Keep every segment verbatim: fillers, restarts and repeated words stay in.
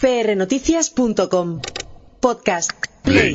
p r noticias punto com. Podcast Play.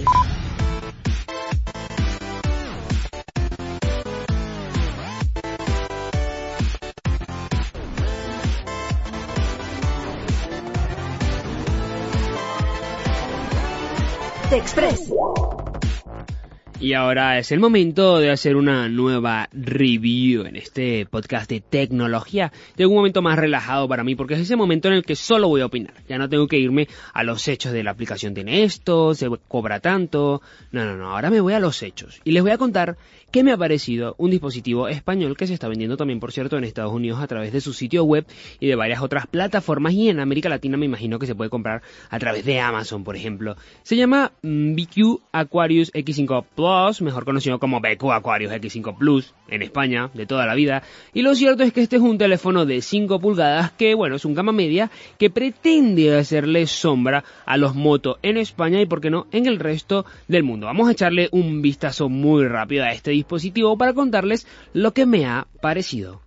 Express. Y ahora es el momento de hacer una nueva review en este podcast de tecnología. Llega un momento más relajado para mí porque es ese momento en el que solo voy a opinar. Ya no tengo que irme a los hechos de la aplicación tiene esto, se cobra tanto. No, no, no, ahora me voy a los hechos. Y les voy a contar qué me ha parecido un dispositivo español que se está vendiendo también, por cierto, en Estados Unidos a través de su sitio web y de varias otras plataformas. Y en América Latina me imagino que se puede comprar a través de Amazon, por ejemplo. Se llama mm, B Q Aquarius X cinco Plus, mejor conocido como B Q Aquarius X cinco Plus en España, de toda la vida. Y lo cierto es que este es un teléfono de cinco pulgadas que, bueno, es un gama media que pretende hacerle sombra a los Moto en España y, por qué no, en el resto del mundo. Vamos a echarle un vistazo muy rápido a este dispositivo para contarles lo que me ha parecido.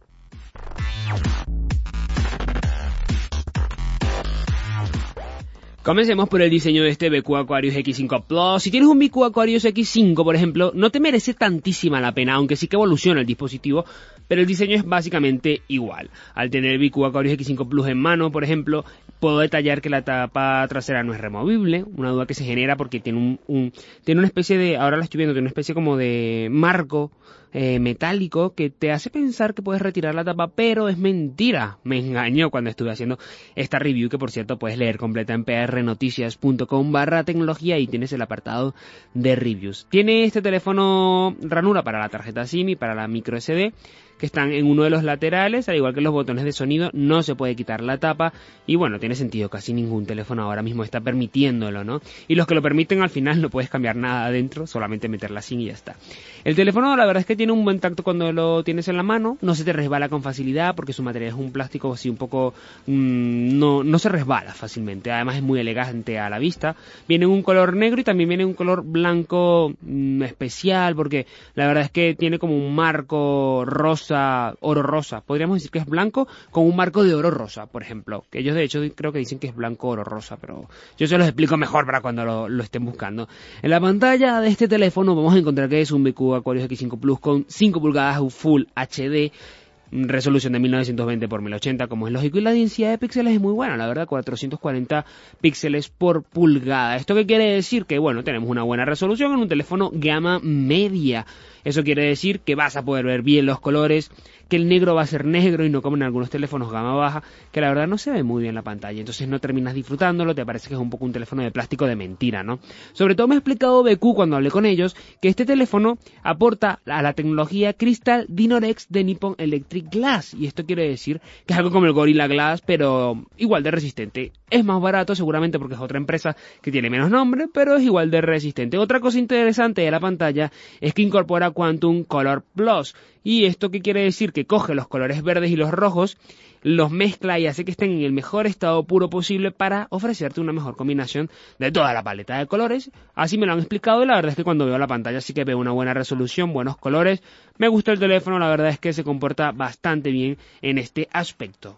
Comencemos por el diseño de este B Q Aquarius X cinco Plus. Si tienes un B Q Aquarius X cinco, por ejemplo, no te merece tantísima la pena, aunque sí que evoluciona el dispositivo, pero el diseño es básicamente igual. Al tener el B Q Aquarius X cinco Plus en mano, por ejemplo, puedo detallar que la tapa trasera no es removible, una duda que se genera porque tiene un, un tiene una especie de, ahora la estoy viendo, tiene una especie como de marco eh, metálico que te hace pensar que puedes retirar la tapa, pero es mentira. Me engañó cuando estuve haciendo esta review, que por cierto puedes leer completa en p r noticias punto com barra tecnología y tienes el apartado de reviews. Tiene este teléfono ranura para la tarjeta SIM y para la micro S D, que están en uno de los laterales, al igual que los botones de sonido. No se puede quitar la tapa y, bueno, tiene sentido, casi ningún teléfono ahora mismo está permitiéndolo, ¿no? Y los que lo permiten, al final no puedes cambiar nada adentro, solamente meter la SIM y ya está. El teléfono, la verdad es que tiene un buen tacto cuando lo tienes en la mano, no se te resbala con facilidad porque su material es un plástico así un poco, mmm, no, no se resbala fácilmente, además es muy elegante a la vista. Viene en un color negro y también viene en un color blanco mmm, especial, porque la verdad es que tiene como un marco rosa, oro rosa, podríamos decir que es blanco con un marco de oro rosa, por ejemplo, que ellos de hecho creo que dicen que es blanco oro rosa, pero yo se los explico mejor para cuando lo, lo estén buscando. En la pantalla de este teléfono vamos a encontrar que es un B Q Aquarius X cinco Plus con cinco pulgadas Full H D, resolución de mil novecientos veinte por mil ochenta, como es lógico, y la densidad de píxeles es muy buena, la verdad, cuatrocientos cuarenta píxeles por pulgada. ¿Esto qué quiere decir? Que, bueno, tenemos una buena resolución en un teléfono gama media. Eso quiere decir que vas a poder ver bien los colores, que el negro va a ser negro y no como en algunos teléfonos gama baja, que la verdad no se ve muy bien la pantalla, entonces no terminas disfrutándolo, te parece que es un poco un teléfono de plástico de mentira, ¿no? Sobre todo me ha explicado B Q cuando hablé con ellos que este teléfono aporta a la tecnología Crystal Dynamics de Nippon Electric Glass, y esto quiere decir que es algo como el Gorilla Glass, pero igual de resistente. Es más barato seguramente porque es otra empresa que tiene menos nombre, pero es igual de resistente. Otra cosa interesante de la pantalla es que incorpora Quantum Color Plus. ¿Y esto qué quiere decir? Que coge los colores verdes y los rojos, los mezcla y hace que estén en el mejor estado puro posible para ofrecerte una mejor combinación de toda la paleta de colores. Así me lo han explicado y la verdad es que cuando veo la pantalla sí que veo una buena resolución, buenos colores. Me gusta el teléfono, la verdad es que se comporta bastante bien en este aspecto.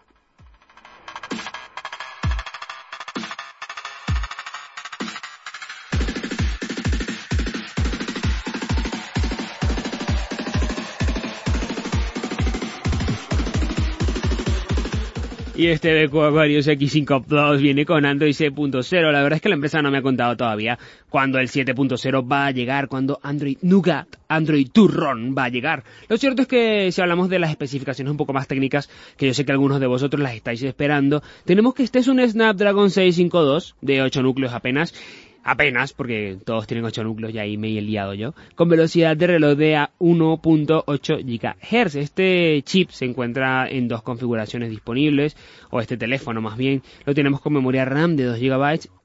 Y este B Q Aquarius X cinco Plus viene con Android siete punto cero. La verdad es que la empresa no me ha contado todavía cuándo el siete punto cero va a llegar, cuándo Android Nougat, Android Turrón va a llegar. Lo cierto es que si hablamos de las especificaciones un poco más técnicas, que yo sé que algunos de vosotros las estáis esperando, tenemos que este es un Snapdragon seiscientos cincuenta y dos de ocho núcleos apenas, apenas, porque todos tienen ocho núcleos y ahí me he liado yo, con velocidad de reloj de a uno punto ocho gigahercios. Este chip se encuentra en dos configuraciones disponibles, o este teléfono más bien, lo tenemos con memoria RAM de dos gigabytes y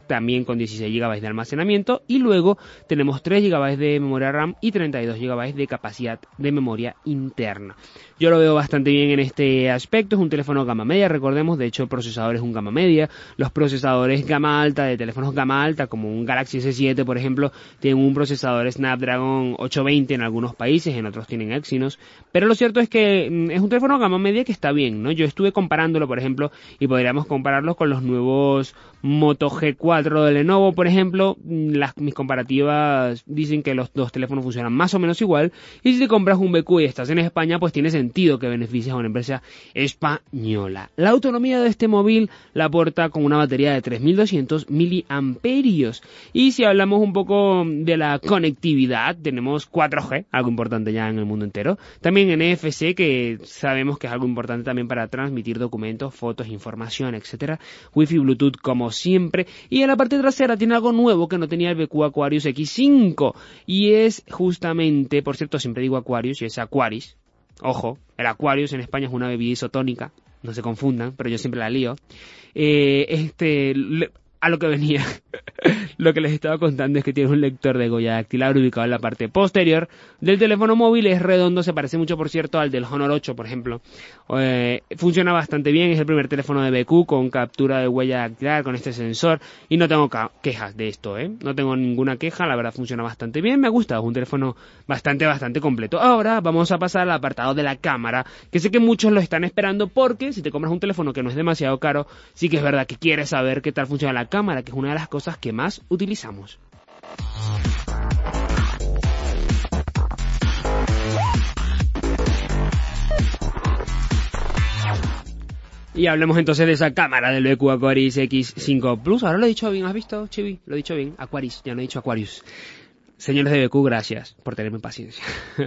también con dieciséis gigabytes de almacenamiento, y luego tenemos tres gigabytes de memoria RAM y treinta y dos gigabytes de capacidad de memoria interna. Yo lo veo bastante bien en este aspecto. Es un teléfono gama media, recordemos, de hecho el procesador es un gama media. Los procesadores gama alta de teléfonos gama alta, como un Galaxy ese siete por ejemplo, tienen un procesador Snapdragon ochocientos veinte en algunos países, en otros tienen Exynos, pero lo cierto es que mm, es un teléfono gama media que está bien, ¿no? Yo estuve comparándolo, por ejemplo, y podríamos compararlo con los nuevos Moto G cuatro de Lenovo, por ejemplo. Las, mis comparativas dicen que los dos teléfonos funcionan más o menos igual, y si te compras un B Q y estás en España, pues tiene sentido que beneficies a una empresa española. La autonomía de este móvil la aporta con una batería de tres mil doscientos miliamperios, y si hablamos un poco de la conectividad, tenemos cuatro G, algo importante ya en el mundo entero, también N F C, que sabemos que es algo importante también para transmitir documentos, fotos, información, etcétera, Wi-Fi, Bluetooth como siempre, y en la parte trasera tiene algo nuevo que no tenía el B Q Aquarius X cinco, y es justamente, por cierto, siempre digo Aquarius y es Aquaris, ojo, el Aquarius en España es una bebida isotónica, no se confundan, pero yo siempre la lío. Eh, este, le, a lo que venía, lo que les estaba contando es que tiene un lector de huella dactilar ubicado en la parte posterior del teléfono móvil. Es redondo, se parece mucho, por cierto, al del Honor ocho, por ejemplo. Eh, funciona bastante bien, es el primer teléfono de B Q con captura de huella dactilar, con este sensor, y no tengo quejas de esto, ¿eh? No tengo ninguna queja, la verdad funciona bastante bien, me ha gustado, es un teléfono bastante, bastante completo. Ahora vamos a pasar al apartado de la cámara, que sé que muchos lo están esperando, porque si te compras un teléfono que no es demasiado caro, sí que es verdad que quieres saber qué tal funciona la cámara, que es una de las cosas que más utilizamos. Y hablemos entonces de esa cámara del B Q Aquaris X cinco Plus. Ahora lo he dicho bien, ¿has visto, Chibi? Lo he dicho bien, Aquaris, ya no he dicho Aquarius. Señores de B Q, gracias por tenerme paciencia.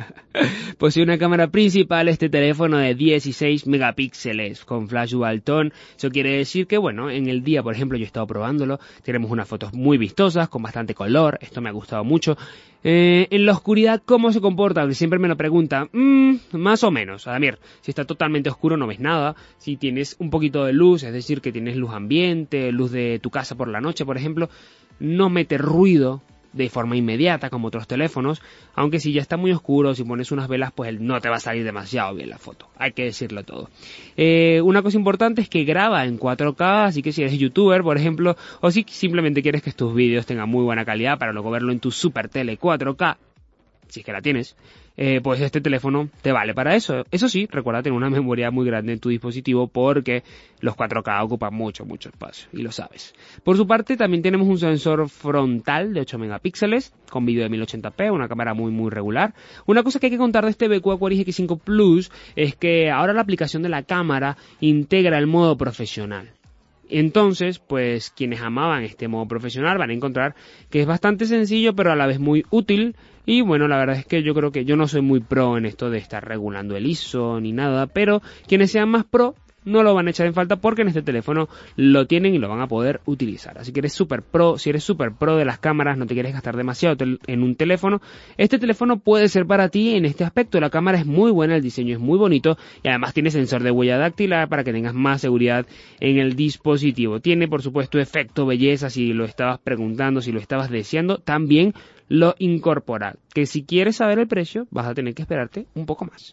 Posee una cámara principal este teléfono de dieciséis megapíxeles con flash dual tone. Eso quiere decir que, bueno, en el día, por ejemplo, yo he estado probándolo, tenemos unas fotos muy vistosas, con bastante color, esto me ha gustado mucho. Eh, en la oscuridad, ¿cómo se comporta? Porque siempre me lo preguntan, mmm, más o menos. Ademir, si está totalmente oscuro no ves nada. Si tienes un poquito de luz, es decir, que tienes luz ambiente, luz de tu casa por la noche, por ejemplo, no mete ruido de forma inmediata como otros teléfonos, aunque si ya está muy oscuro, si pones unas velas, pues no te va a salir demasiado bien la foto, hay que decirlo todo. Eh, una cosa importante es que graba en cuatro K, así que si eres youtuber, por ejemplo, o si simplemente quieres que tus vídeos tengan muy buena calidad para luego verlo en tu super tele cuatro K, si es que la tienes, eh, pues este teléfono te vale para eso. Eso sí, recuerda tener una memoria muy grande en tu dispositivo, porque los cuatro K ocupan mucho, mucho espacio, y lo sabes. Por su parte, también tenemos un sensor frontal de ocho megapíxeles, con vídeo de mil ochenta p, una cámara muy, muy regular. Una cosa que hay que contar de este B Q Aquaris X cinco Plus es que ahora la aplicación de la cámara integra el modo profesional. Entonces, pues quienes amaban este modo profesional van a encontrar que es bastante sencillo, pero a la vez muy útil. Y bueno, la verdad es que yo creo que yo no soy muy pro en esto de estar regulando el I S O ni nada, pero quienes sean más pro no lo van a echar en falta, porque en este teléfono lo tienen y lo van a poder utilizar. Así que eres super pro, si eres super pro de las cámaras, no te quieres gastar demasiado en un teléfono, este teléfono puede ser para ti en este aspecto. La cámara es muy buena, el diseño es muy bonito y además tiene sensor de huella dactilar para que tengas más seguridad en el dispositivo. Tiene, por supuesto, efecto belleza, si lo estabas preguntando, si lo estabas deseando, también lo incorpora. Que si quieres saber el precio, vas a tener que esperarte un poco más.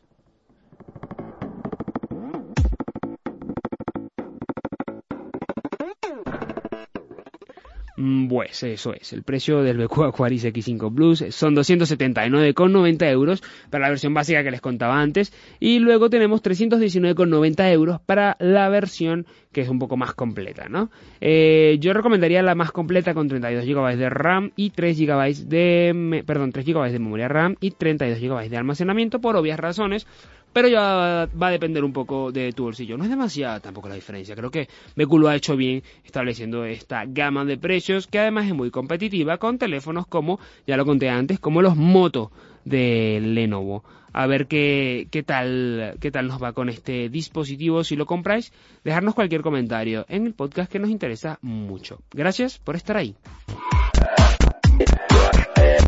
Pues eso es, el precio del B Q Aquaris X cinco Plus son doscientos setenta y nueve con noventa euros para la versión básica que les contaba antes, y luego tenemos trescientos diecinueve con noventa euros para la versión que es un poco más completa, ¿no? Eh, yo recomendaría la más completa con treinta y dos gigabytes de RAM y tres gigabytes de, perdón, tres gigabytes de memoria RAM y treinta y dos gigabytes de almacenamiento, por obvias razones. Pero ya va a depender un poco de tu bolsillo. No es demasiada tampoco la diferencia. Creo que B Q lo ha hecho bien estableciendo esta gama de precios, que además es muy competitiva con teléfonos como, ya lo conté antes, como los Moto de Lenovo. A ver qué, qué tal, qué tal nos va con este dispositivo. Si lo compráis, dejarnos cualquier comentario en el podcast, que nos interesa mucho. Gracias por estar ahí.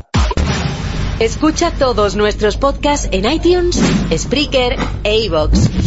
Escucha todos nuestros podcasts en iTunes, Spreaker e iVoox.